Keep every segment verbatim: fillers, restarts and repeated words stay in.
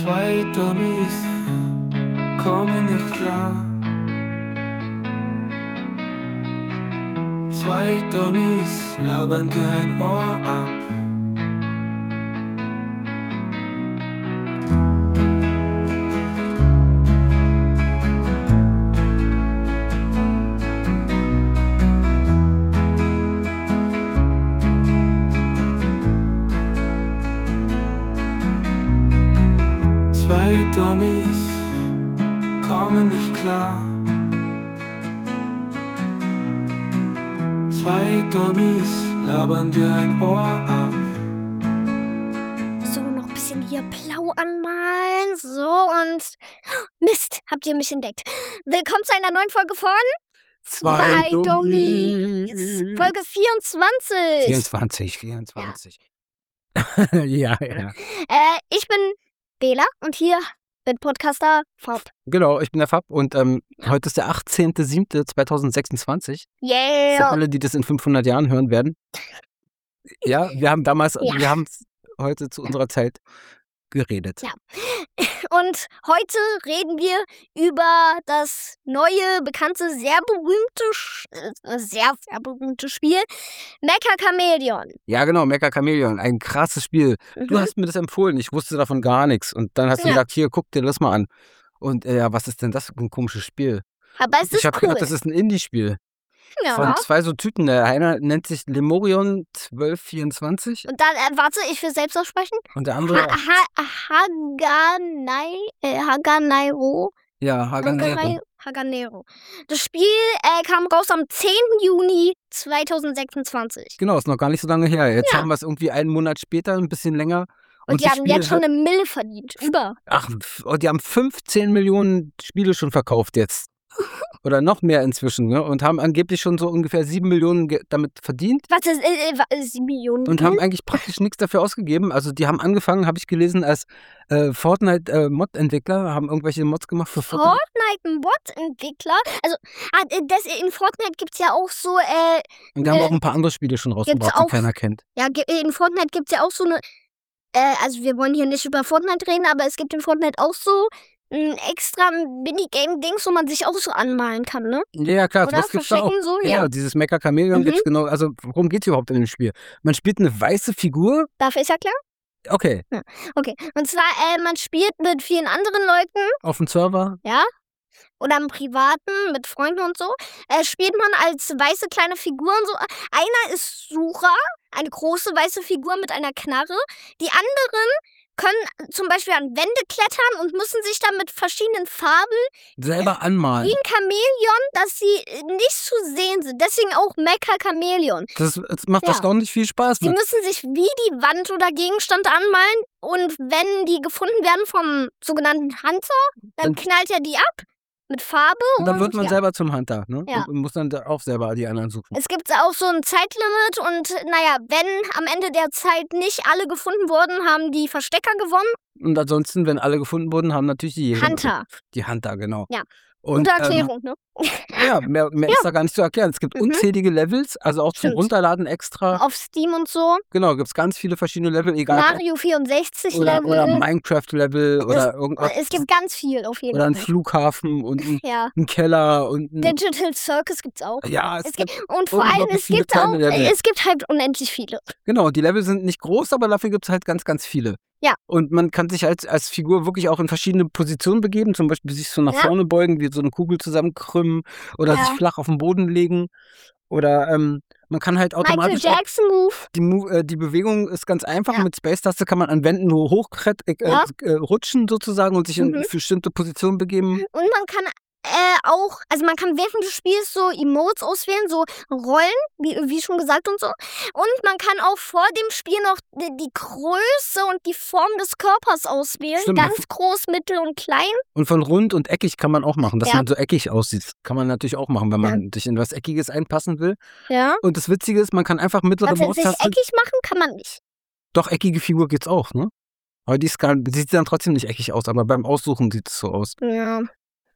Zwei Dummies kommen nicht klar. Zwei Dummies labern dir ein Ohr ab. Zwei Dummies kommen nicht klar. Zwei Dummies labern dir ein Ohr ab. So, noch ein bisschen hier blau anmalen. So, und Mist, habt ihr mich entdeckt. Willkommen zu einer neuen Folge von Zwei Dummies. Folge vierundzwanzig. vierundzwanzig, vierundzwanzig. Ja, ja. Äh, ich bin Bela und hier bin Podcaster Fab. Genau, ich bin der Fab und ähm, heute ist der achtzehnter siebter zweitausendsechsundzwanzig. Für Yeah. alle, die das in fünfhundert Jahren hören werden. Ja, wir haben damals, Ja. wir haben heute zu unserer Zeit geredet. Ja. Und heute reden wir über das neue, bekannte, sehr berühmte, Sch- äh, sehr, sehr berühmte Spiel Mecha Chameleon. Ja, genau, Mecha Chameleon, ein krasses Spiel. Du Mhm. hast mir das empfohlen, ich wusste davon gar nichts. Und dann hast du Ja. gesagt, hier, guck dir das mal an. Und äh, ja, was ist denn das für ein komisches Spiel? Aber es Ich ist habe cool. gedacht, das ist ein Indie-Spiel. Von Ja. zwei so Typen. Der eine nennt sich Lemurion zwölf vierundzwanzig Und dann, äh, warte, ich will selbst aussprechen. und der andere, Ha ha Haganai, äh, Haganeiro. ja, Haganero. Haganei- Haganero. Das Spiel äh, kam raus am zehnten Juni zweitausendsechsundzwanzig. Genau, ist noch gar nicht so lange her. Jetzt Ja. haben wir es irgendwie einen Monat später, ein bisschen länger. Und, die das haben Spiel jetzt schon hat- eine Mille verdient. Über. Ach, f- und die haben fünfzehn Millionen Spiele schon verkauft jetzt. Oder noch mehr inzwischen, ne? Und haben angeblich schon so ungefähr sieben Millionen ge- damit verdient. Was ist, äh, äh, sieben Millionen? Und haben eigentlich praktisch nichts dafür ausgegeben. Also die haben angefangen, habe ich gelesen, als äh, Fortnite-Mod-Entwickler, haben irgendwelche Mods gemacht für Fortnite. Fortnite, ein Bot-Entwickler. Also, ah, äh, das, in Fortnite gibt es ja auch so, äh, Und die haben äh, auch ein paar andere Spiele schon rausgebracht, die auch- keiner kennt. ja, ge- in Fortnite gibt es ja auch so eine, äh, also wir wollen hier nicht über Fortnite reden, aber es gibt in Fortnite auch so ein extra Minigame-Dings, wo man sich auch so anmalen kann, ne? Ja, ja, klar, Oder? das gibt's da auch. Verstecken so, Ja, ja. dieses Mecha Chameleon Mhm. gibt's genau. Also, worum geht's überhaupt in dem Spiel? Man spielt eine weiße Figur. Darf ich erklären? Okay, Okay. Und zwar, äh, man spielt mit vielen anderen Leuten, auf dem Server. ja? Oder im Privaten, mit Freunden und so. Äh, spielt man als weiße kleine Figur und so. Einer ist Sucher, eine große weiße Figur mit einer Knarre. Die anderen können zum Beispiel an Wände klettern und müssen sich dann mit verschiedenen Farben Selber anmalen. wie ein Chamäleon, dass sie äh, nicht zu sehen sind. Deswegen auch Mecha Chameleon. Das, das macht Ja. erstaunlich viel Spaß. Sie Mit. müssen sich wie die Wand oder Gegenstand anmalen und wenn die gefunden werden vom sogenannten Hunter, dann Dann- knallt er die ab mit Farbe Und dann wird man ja. selber zum Hunter, ne? Ja. Und muss dann da auch selber die anderen suchen. Es gibt auch so ein Zeitlimit und naja, wenn am Ende der Zeit nicht alle gefunden wurden, haben die Verstecker gewonnen. Und ansonsten, wenn alle gefunden wurden, haben natürlich die Jäger. Hunter. Die Hunter, genau. Ja. Und, Gute ähm, Erklärung, ne? ja, mehr, mehr ist da gar nicht zu erklären. Es gibt Mhm. unzählige Levels, also auch zum Stimmt. Runterladen extra. Auf Steam und so. Genau, gibt es ganz viele verschiedene Level, egal. Mario vierundsechzig Oder, Level. oder Minecraft-Level oder irgendwas. Es gibt ganz viel auf jeden Oder ein Fall. Flughafen und ein, Ja. ein Keller und ein. Digital Circus gibt's auch. Ja, es Es gibt. gibt, und vor allem, unglaublich es viele gibt auch, kleine Level. es gibt halt unendlich viele. Genau, die Level sind nicht groß, aber dafür gibt es halt ganz, ganz viele. Ja. Und man kann sich als, als Figur wirklich auch in verschiedene Positionen begeben, zum Beispiel sich so nach Ja. vorne beugen, wie so eine Kugel zusammenkrümmen oder Ja. sich flach auf den Boden legen. Oder ähm, man kann halt Michael automatisch auch Jackson Move. die, Mo- äh, die Bewegung ist ganz einfach. Ja. Mit Space-Taste kann man an Wänden nur hochkret äh, Ja. äh, rutschen sozusagen und sich in Mhm. bestimmte Positionen begeben. Und man kann äh, auch, also man kann während des Spiels so Emotes auswählen, so Rollen, wie, wie schon gesagt und so. Und man kann auch vor dem Spiel noch die, die Größe und die Form des Körpers auswählen. Stimmt. Ganz groß, mittel und klein. Und von rund und eckig kann man auch machen, dass Ja. man so eckig aussieht. Kann man natürlich auch machen, wenn man sich in was Eckiges einpassen will. Ja. Und das Witzige ist, man kann einfach mittlere Warte, sich Maustaste. eckig machen kann man nicht. Doch, eckige Figur geht's auch, ne? Aber die, ist gar, die sieht dann trotzdem nicht eckig aus, aber beim Aussuchen sieht es so aus. Ja.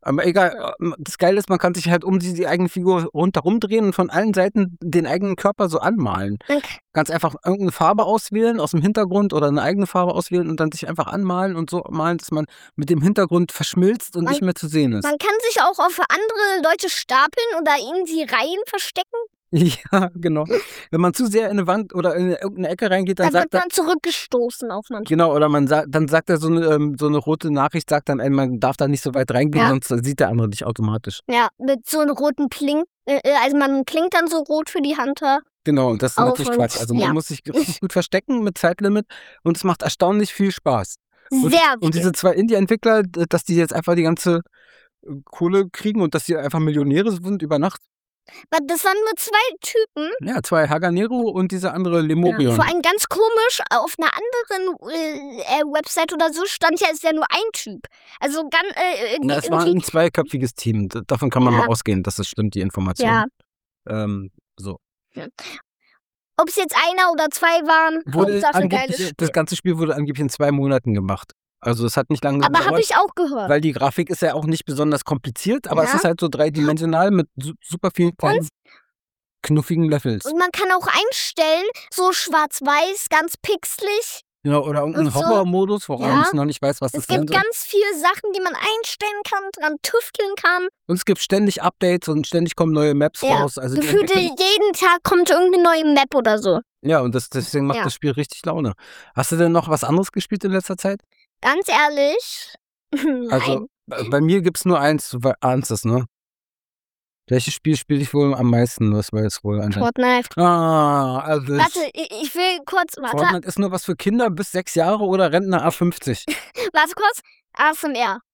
Aber egal, das Geile ist, man kann sich halt um die, die eigene Figur rundherum drehen und von allen Seiten den eigenen Körper so anmalen. Man Ganz einfach irgendeine Farbe auswählen aus dem Hintergrund oder eine eigene Farbe auswählen und dann sich einfach anmalen und so malen, dass man mit dem Hintergrund verschmilzt und Man- nicht mehr zu sehen ist. Man kann sich auch auf andere Leute stapeln oder in die Reihen verstecken. Ja, genau. Wenn man zu sehr in eine Wand oder in irgendeine Ecke reingeht, dann Dann sagt wird er, man zurückgestoßen auf manche. genau, oder man sagt, dann sagt er so eine, ähm, so eine rote Nachricht, sagt dann, ey, man darf da nicht so weit reingehen, Ja. sonst sieht der andere dich automatisch. Ja, mit so einem roten Klink. Äh, also man klingt dann so rot für die Hunter. Genau, und das ist Auch natürlich und- Quatsch. Also man ja. muss sich richtig gut verstecken mit Zeitlimit und es macht erstaunlich viel Spaß. Und, Sehr und diese zwei Indie-Entwickler, d- dass die jetzt einfach die ganze äh, Kohle kriegen und dass die einfach Millionäre sind über Nacht. Aber das waren nur zwei Typen. Ja, zwei Haganero und diese andere Ja. Lemurion. Vor allem ganz komisch, auf einer anderen äh, äh, Website oder so stand ja, es wäre nur ein Typ. Also ganz, äh, Na, es war irgendwie- ein zweiköpfiges Team. D- Davon kann man Ja. mal ausgehen, dass es stimmt, die Information. ja. Ähm, so. Ob es jetzt einer oder zwei waren, Wurde Hauptsache geiles angeblich, Spiel. das ganze Spiel wurde angeblich in zwei Monaten gemacht. Also es hat nicht lange Aber habe gedauert, ich auch gehört. weil die Grafik ist ja auch nicht besonders kompliziert, aber es Ja. ist halt so dreidimensional mit su super vielen kleinen knuffigen Levels. Und man kann auch einstellen, so schwarz-weiß, ganz pixelig. Ja, oder irgendein und so. Horrormodus, woran Ja. ich noch nicht weiß, was Es das sein gibt soll. ganz viele Sachen, die man einstellen kann, dran tüfteln kann. Und es gibt ständig Updates und ständig kommen neue Maps Ja, raus. Also die Gefühlt entwickeln- jeden Tag kommt irgendeine neue Map oder so. ja, und das, deswegen macht Ja. das Spiel richtig Laune. Hast du denn noch was anderes gespielt in letzter Zeit? Ganz ehrlich. Also Nein. bei bei mir gibt es nur eins, du we- ahnst es, ne? Welches Spiel spiele ich wohl am meisten? Das war jetzt wohl anscheinend. Fortnite. Ah, also Warte, ich, ich will kurz. Warte, Fortnite ist nur was für Kinder bis sechs Jahre oder Rentner ab fünfzig. warte kurz. A S M R.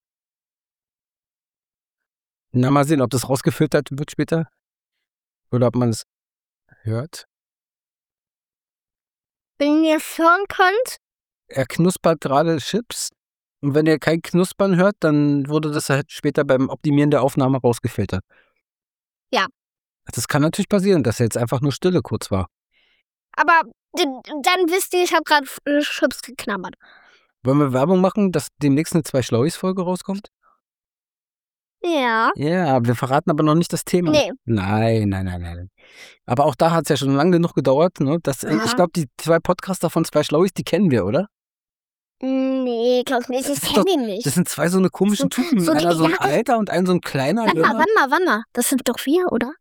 Na, mal sehen, ob das rausgefiltert wird später. Oder ob man es hört. Wenn ihr es hören könnt, Er knuspert gerade Chips. Und wenn ihr kein Knuspern hört, dann wurde das halt später beim Optimieren der Aufnahme rausgefiltert. Ja. Das kann natürlich passieren, dass jetzt einfach nur Stille kurz war. aber d- dann wisst ihr, ich habe gerade äh, Chips geknabbert. Wollen wir Werbung machen, dass demnächst eine Zwei-Schlauis-Folge rauskommt? Ja. Ja, wir verraten aber noch nicht das Thema. Nee. Nein, nein, nein, nein. Aber auch da hat es ja schon lange genug gedauert. Ne? Das, Ja. Ich glaube, die zwei Podcaster von Zwei Schlauis, die kennen wir, oder? Nee, glaub nicht. Das Ich ist kenne doch- die nicht. Das sind zwei so eine komischen So- Typen. so die- Einer so ein ja. alter und ein so ein kleiner. Warte mal, Junge. warte mal, warte mal. Das sind doch wir, oder?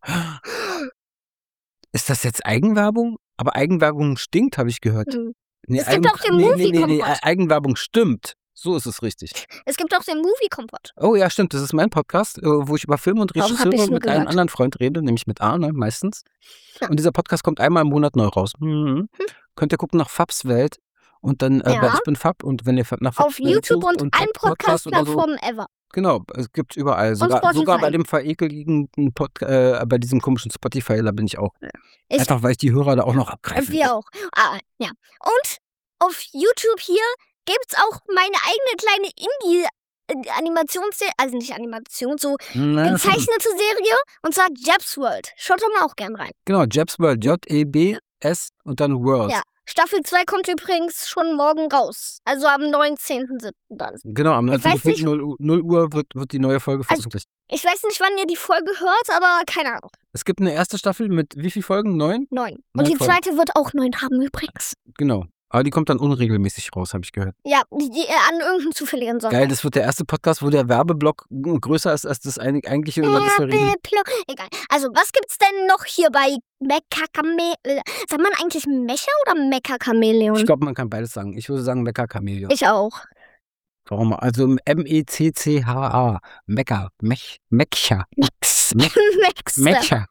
Ist das jetzt Eigenwerbung? Aber Eigenwerbung stinkt, habe ich gehört. Mhm. Nee, Es gibt Eigen- auch den nee, nee, nee, nee, Movie-Kompott. Eigenwerbung stimmt. So ist es richtig. Es gibt auch den Movie-Kompott. Oh ja, stimmt. Das ist mein Podcast, äh, wo ich über Film und Warum hab Regisseure ich's nur mit einem gehört? anderen Freund rede, nämlich mit Arne meistens. Ja. Und dieser Podcast kommt einmal im Monat neu raus. Mhm. Könnt ihr gucken nach Fabs Welt. Und dann, äh, Ja. weil ich bin Fab und wenn ihr nach Fabs Auf Welt YouTube sucht und allen Podcast oder so, Podcast-Plattformen ever. genau, es gibt überall. Sogar, Spotify. sogar bei dem verekeligen Pod, äh, bei diesem komischen Spotify, da bin ich auch. Ich- Einfach, weil ich die Hörer da auch noch abgreife. Wir auch. Ah, ja. Und auf YouTube hier gibt's auch meine eigene kleine Indie-Animationsserie, also nicht Animation, so Na, schon. gezeichnete Serie, und zwar Jabs World. Schaut doch mal auch gern rein. Genau, Jabs World, J E B S und dann World. Ja. Staffel zwei kommt übrigens schon morgen raus. Also am neunzehnten siebten dann. Genau, am Ich weiß nicht- null Uhr wird, wird die neue Folge Also- veröffentlicht. Ich weiß nicht, wann ihr die Folge hört, aber keine Ahnung. Es gibt eine erste Staffel mit wie viel Folgen? Neun? Neun. Und Neun die Folgen. zweite wird auch neun haben übrigens. Genau. Aber die kommt dann unregelmäßig raus, habe ich gehört. Ja, die, die, äh, an irgendeinem zufälligen Sonntag. Geil, das wird der erste Podcast, wo der Werbeblock g- größer ist als das einig- eigentliche. Und dann ist der Regel- Werbeblock. Egal. Also, was gibt's denn noch hier bei Mecha Chameleon? Sagt man eigentlich Mecha oder Mecha Chameleon? Ich glaube, man kann beides sagen. Ich würde sagen Mecha Chameleon. Ich auch. Warum? Also M E C C H A. Mecha. Mech. Mecha. Mech. Max. Mecha.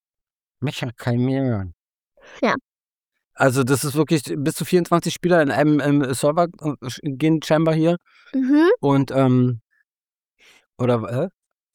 Mecha Chameleon. Ja. Also das ist wirklich bis zu vierundzwanzig Spieler in einem ähm, Server äh, gehen scheinbar hier. Mhm. Und, ähm, oder, äh?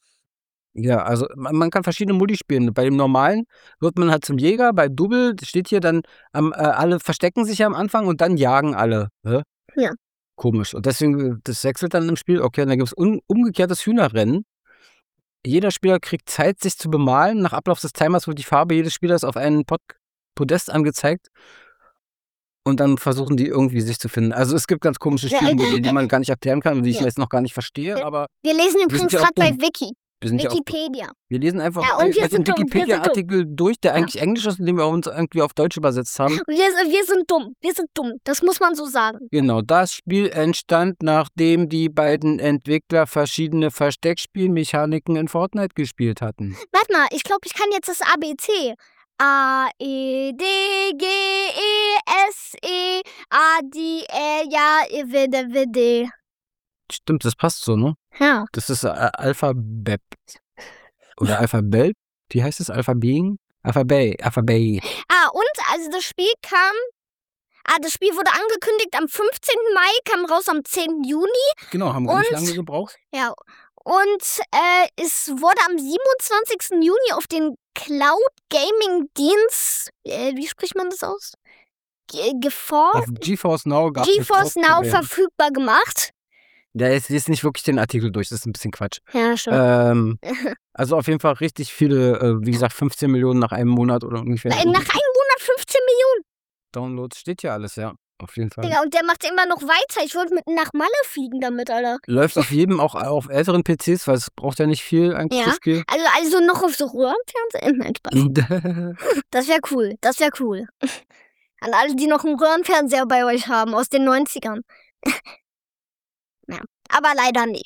Ja, also man, man kann verschiedene Modi spielen. Bei dem normalen wird man halt zum Jäger, bei Double steht hier dann, am, äh, alle verstecken sich ja am Anfang und dann jagen alle. Hä? Ja. Komisch. Und deswegen, das wechselt dann im Spiel. Okay, und dann gibt es un, umgekehrtes Hühnerrennen. Jeder Spieler kriegt Zeit, sich zu bemalen. Nach Ablauf des Timers wird die Farbe jedes Spielers auf einen Pod Podest angezeigt. Und dann versuchen die irgendwie sich zu finden. Also es gibt ganz komische Ja, Spielmodelle, die man gar nicht erklären kann und die ich Ja. jetzt noch gar nicht verstehe, aber Wir lesen wir übrigens sind ja auch gerade bei dumm. Wiki. Wir sind ja auch dumm. Wikipedia. Wir lesen einfach Ja, und wir einen sind dumm, wir sind dumm. Wikipedia-Artikel durch, der Ja. eigentlich Englisch ist und den wir uns irgendwie auf Deutsch übersetzt haben. Wir, wir sind dumm. Wir sind dumm. Das muss man so sagen. Genau, das Spiel entstand, nachdem die beiden Entwickler verschiedene Versteckspielmechaniken in Fortnite gespielt hatten. Warte mal, ich glaube, ich kann jetzt das A B C. A, E, D, G, E, S, E, A, D, E, ja, E, W, D, W, D. Stimmt, das passt so, ne? Ja. Das ist äh, Alphabet. Oder Alphabet? Wie heißt es? Alphabet? Alphabet. Alphabet. Ah, und also das Spiel kam. Ah, das Spiel wurde angekündigt am fünfzehnten Mai, kam raus am zehnten Juni. Genau, haben wir nicht Und- lange gebraucht. Ja. Und äh, es wurde am siebenundzwanzigsten Juni auf den Cloud Gaming Dienst, äh, wie spricht man das aus? Ge- GeForce? Auf GeForce Now gab es GeForce Now verfügbar gemacht. Ja, jetzt liest nicht wirklich den Artikel durch, das ist ein bisschen Quatsch. Ja, schon. Ähm, also auf jeden Fall richtig viele, äh, wie gesagt, fünfzehn Millionen nach einem Monat oder ungefähr. Nach einem Monat fünfzehn Millionen, Downloads steht ja alles, ja. Auf jeden Fall. Digga, und der macht immer noch weiter. Ich wollte mit nach Malle fliegen damit, Alter. Läuft auf jedem, auch auf älteren P Cs, weil es braucht ja nicht viel eigentlich Ja. das Spiel. Also, also noch auf so Röhrenfernseher? Nein, Spaß. Das wäre cool. Das wäre cool. An alle, die noch einen Röhrenfernseher bei euch haben, aus den neunzigern. Ja, aber leider nie.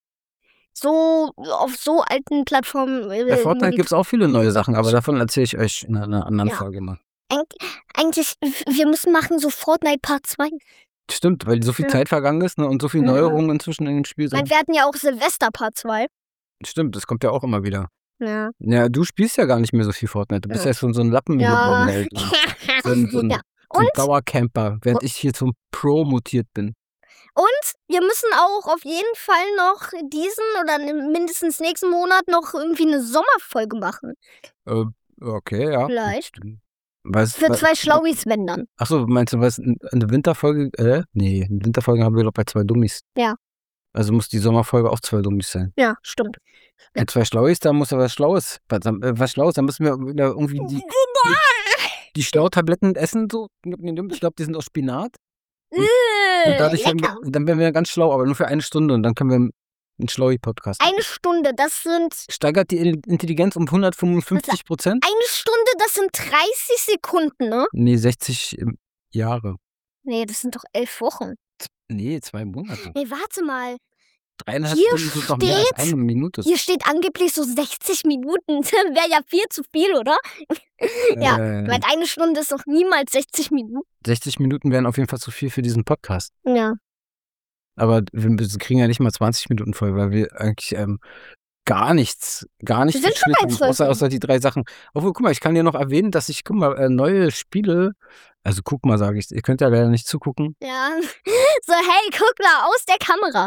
So, auf so alten Plattformen. äh, Bei Fortnite Musik- gibt es auch viele neue Sachen, aber davon erzähle ich euch in einer anderen Ja. Folge mal. Eig- Eigentlich, wir müssen machen so Fortnite Part zwei. Stimmt, weil so viel Ja. Zeit vergangen ist, ne, und so viele Ja. Neuerungen inzwischen in dem Spiel Ich meine, sind. wir hatten ja auch Silvester Part zwei. Stimmt, das kommt ja auch immer wieder. Ja. Ja, du spielst ja gar nicht mehr so viel Fortnite. Du bist Ja. ja schon so ein Lappen hier Ja. in der Welt. So ein, so ein, Ja. so ein Und? Dauercamper, während ich hier zum Pro mutiert bin. Und wir müssen auch auf jeden Fall noch diesen oder mindestens nächsten Monat noch irgendwie eine Sommerfolge machen. Äh, okay, ja. Vielleicht. Was, Für was, zwei Schlauis, wenn dann. Achso, meinst du was? Eine Winterfolge? Äh? Nee, eine Winterfolge haben wir doch bei zwei Dummies. Ja. Also muss die Sommerfolge auch zwei Dummies sein. Ja, stimmt. Bei zwei Schlauis, da muss ja was Schlaues. Was, äh, was Schlaues, da müssen wir wieder irgendwie die, die, die Schlautabletten essen. So. Ich glaube, die sind aus Spinat. Und dadurch werden Lecker. wir, dann werden wir ganz schlau, aber nur für eine Stunde und dann können wir einen Schlaui-Podcast machen. Eine Stunde, das sind. Steigert die Intelligenz um hundertfünfundfünfzig Prozent? Eine Stunde, das sind dreißig Sekunden, ne? Nee, sechzig Jahre. Nee, das sind doch elf Wochen. Nee, zwei Monate. Nee, warte mal. Dreieinhalb Hier Stunden sind doch mehr als steht- eine Minute. Hier steht angeblich so sechzig Minuten. Wäre ja viel zu viel, oder? Ja, Äh, weil eine Stunde ist doch niemals sechzig Minuten. sechzig Minuten wären auf jeden Fall zu viel für diesen Podcast. Ja. Aber wir wir kriegen ja nicht mal zwanzig Minuten voll, weil wir eigentlich ähm, gar nichts, gar nichts Wir sind schon bei geschnitten haben, zwölf außer, außer die drei Sachen. Obwohl, guck mal, ich kann dir noch erwähnen, dass ich, guck mal, äh, neue Spiele, also guck mal, sage ich, ihr könnt ja leider nicht zugucken. Ja. So, hey, guck mal aus der Kamera.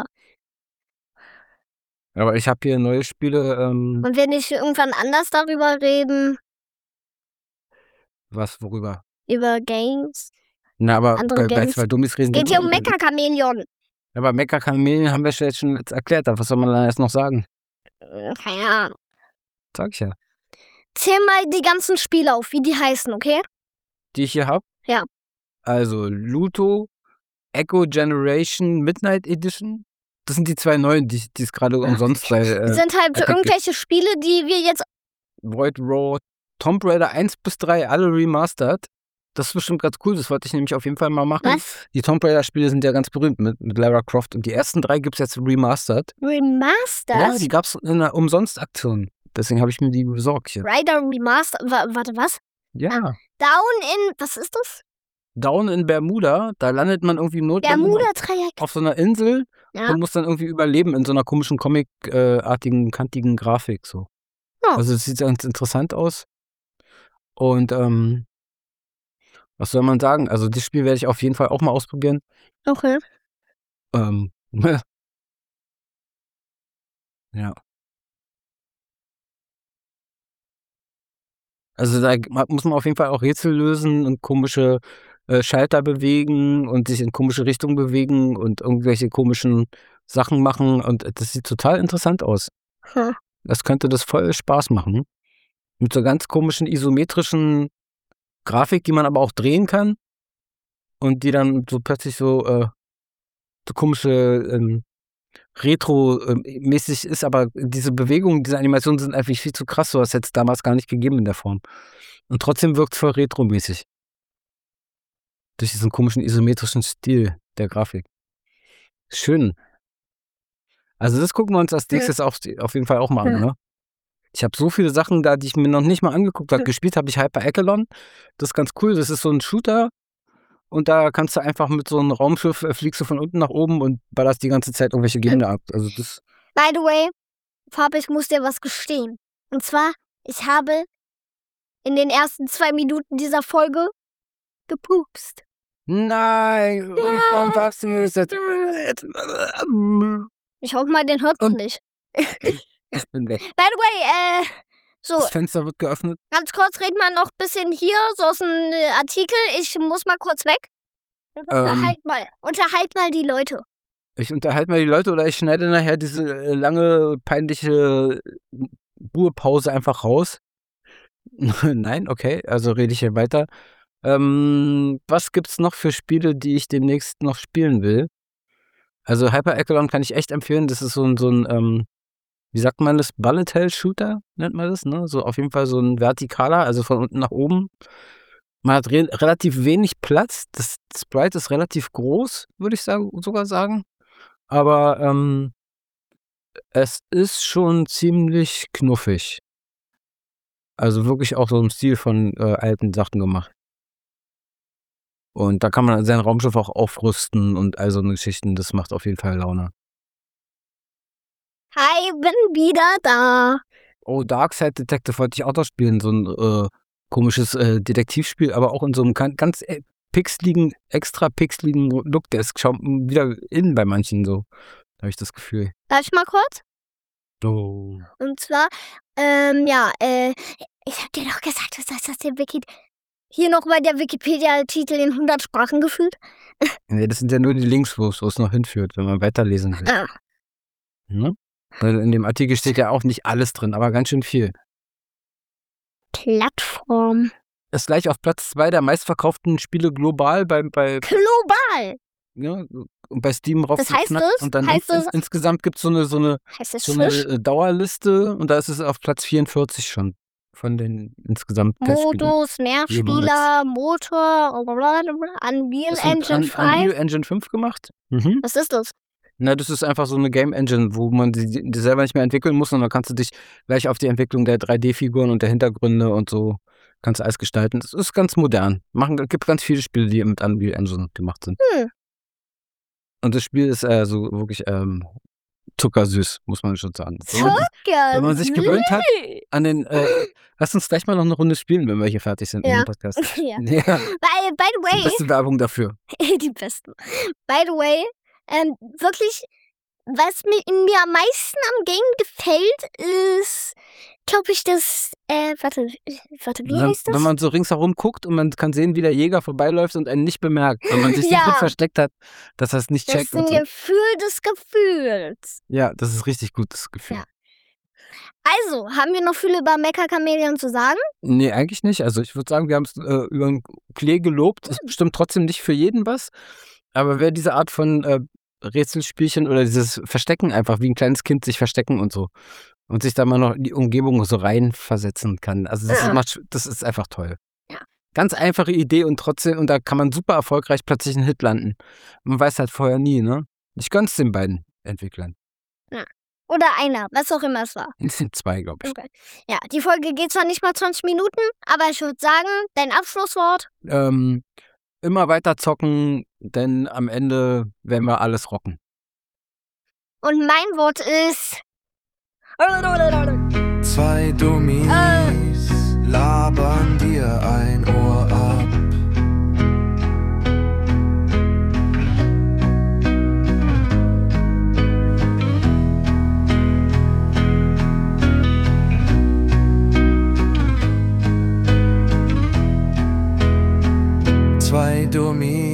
Aber ich habe hier neue Spiele, ähm, Und wenn ich irgendwann anders darüber reden, was, worüber? über Games. Na, aber Andere bei, bei Games. zwei Dummies reden Geht wir hier um über- Mecha-Chameleon. Aber Mecha-Chameleon haben wir schon jetzt schon jetzt erklärt. Was soll man da jetzt noch sagen? Äh, Keine Ahnung. Sag ich ja. Zähl mal die ganzen Spiele auf, wie die heißen, okay? Die ich hier habe? Ja. Also Luto, Echo Generation Midnight Edition. Das sind die zwei neuen, die die es gerade umsonst bei äh, Das sind halt Epic irgendwelche Spiele, die wir jetzt. Void Road, Tomb Raider eins bis drei, alle remastered. Das ist bestimmt ganz cool, das wollte ich nämlich auf jeden Fall mal machen. Was? Die Tomb Raider Spiele sind ja ganz berühmt mit, mit Lara Croft und die ersten drei gibt es jetzt remastered. Remasters? Ja, die gab es in einer Umsonst-Aktion. Deswegen habe ich mir die besorgt hier. Rider Remaster. Wa warte, was? Ja. Down in. Was ist das? Down in Bermuda, da landet man irgendwie im Notfall Bermuda-Dreieck. auf so einer Insel Ja. und muss dann irgendwie überleben in so einer komischen Comic-artigen, kantigen Grafik. So. Ja. Also es sieht ganz interessant aus. Und ähm, was soll man sagen? Also das Spiel werde ich auf jeden Fall auch mal ausprobieren. Okay. Ähm, ja. Also da muss man auf jeden Fall auch Rätsel lösen und komische äh, Schalter bewegen und sich in komische Richtungen bewegen und irgendwelche komischen Sachen machen. Und das sieht total interessant aus. Hm. Das könnte das voll Spaß machen. Mit so ganz komischen isometrischen Grafik, die man aber auch drehen kann. und die dann so plötzlich so, äh, so komische ähm, Retro-mäßig ist, aber diese Bewegungen, diese Animationen sind einfach viel zu krass, sowas hätte es damals gar nicht gegeben in der Form. Und trotzdem wirkt es voll retro-mäßig. Durch diesen komischen isometrischen Stil der Grafik. Schön. Also das gucken wir uns als nächstes auf, auf jeden Fall auch mal an, ne? Ich habe so viele Sachen da, die ich mir noch nicht mal angeguckt habe. Gespielt habe ich Hyper Echelon. Das ist ganz cool. Das ist so ein Shooter. Und da kannst du einfach mit so einem Raumschiff, äh, fliegst du von unten nach oben und ballerst die ganze Zeit irgendwelche Gegner ab. Also das. By the way, Fabi, ich muss dir was gestehen. Und zwar, ich habe in den ersten zwei Minuten dieser Folge gepupst. Nein! Warum warst du mir das jetzt? Ich hoffe mal, den hört man nicht. Ich bin weg. By the way, äh, so, Das Fenster wird geöffnet. ganz kurz reden wir noch ein bisschen hier, so aus dem äh, Artikel. Ich muss mal kurz weg. Unterhalt mal, unterhalt mal die Leute. Ich unterhalte mal die Leute oder ich schneide nachher diese äh, lange, peinliche Ruhepause einfach raus. Nein, okay, also rede ich hier weiter. Ähm, was gibt's noch für Spiele, die ich demnächst noch spielen will? Also Hyper Echelon kann ich echt empfehlen. Das ist so ein, so ein ähm, wie sagt man das? Bullet Hell Shooter nennt man das, ne? So auf jeden Fall so ein vertikaler, also von unten nach oben. Man hat re relativ wenig Platz. Das Sprite ist relativ groß, würde ich sagen, sogar sagen. Aber ähm, es ist schon ziemlich knuffig. Also wirklich auch so im Stil von äh, alten Sachen gemacht. Und da kann man sein Raumschiff auch aufrüsten und all so eine Geschichten. Das macht auf jeden Fall Laune. Hi, bin wieder da. Oh, Darkside Detective wollte ich auch noch spielen. So ein äh, komisches äh, Detektivspiel, aber auch in so einem kan- ganz äh, pixeligen, extra pixeligen Look. Der ist schon wieder in bei manchen so. Da habe ich das Gefühl. Darf ich mal kurz? Oh. Und zwar, ähm, ja, äh, ich hab dir doch gesagt, was heißt das der Wiki... Hier nochmal der Wikipedia-Titel in hundert Sprachen gefühlt. Nee, das sind ja nur die Links, wo es noch hinführt, wenn man weiterlesen will. Ah. Ne? Weil in dem Artikel steht ja auch nicht alles drin, aber ganz schön viel. Plattform. Ist gleich auf Platz zwei der meistverkauften Spiele global bei, bei, Global. ja, und bei Steam raufgeknackt. heißt es? Und dann Heißt ins, es- insgesamt gibt es so eine, so eine, Heißt es so eine Fisch? äh, Dauerliste und da ist es auf Platz vierundvierzig schon von den insgesamt Testspielen. Modus, Mehrspieler, Motor, blablabla, Unreal Das sind Engine Un- Unreal fünf. Engine fünf gemacht. Mhm. Was ist das? Na, das ist einfach so eine Game Engine, wo man die, die selber nicht mehr entwickeln muss, sondern kannst du dich gleich auf die Entwicklung der drei D-Figuren und der Hintergründe und so kannst du alles gestalten. Das ist ganz modern. Machen, gibt ganz viele Spiele, die mit Unreal Engine gemacht sind. Hm. Und das Spiel ist äh, so wirklich ähm, zuckersüß, muss man schon sagen. Wenn man, Zucker. wenn man sich gewöhnt hat an den, äh, lass uns gleich mal noch eine Runde spielen, wenn wir hier fertig sind Ja. mit dem Podcast. Ja. Ja, By, by the die way, beste Werbung dafür. die besten. By the way, ähm, wirklich, was mir, mir am meisten am Game gefällt, ist, glaube ich, das, äh, warte, warte, wie Wenn, heißt das? wenn man so ringsherum guckt und man kann sehen, wie der Jäger vorbeiläuft und einen nicht bemerkt, wenn man sich Ja. nicht gut versteckt hat, dass er es nicht Das checkt ist und ein so. Gefühl des Gefühls. Ja, das ist richtig gutes Gefühl. Ja. Also, haben wir noch viel über Mecha Chameleon zu sagen? Nee, eigentlich nicht. Also ich würde sagen, wir haben es äh, über den Klee gelobt. Ist bestimmt trotzdem nicht für jeden was. Aber wer diese Art von äh, Rätselspielchen oder dieses Verstecken einfach, wie ein kleines Kind sich verstecken und so. Und sich da mal noch in die Umgebung so reinversetzen kann. Also das, Ja. macht, das ist einfach toll. Ja. Ganz einfache Idee und trotzdem, und da kann man super erfolgreich plötzlich einen Hit landen. Man weiß halt vorher nie, ne? Ich gönn's den beiden Entwicklern. Oder einer, was auch immer es war. Es sind zwei, glaube ich. Okay. Ja, die Folge geht zwar nicht mal zwanzig Minuten, aber ich würde sagen, dein Abschlusswort. Ähm, immer weiter zocken, denn am Ende werden wir alles rocken. Und mein Wort ist. Zwei Dummies labern dir ein Ohr ab. Zwei Dummies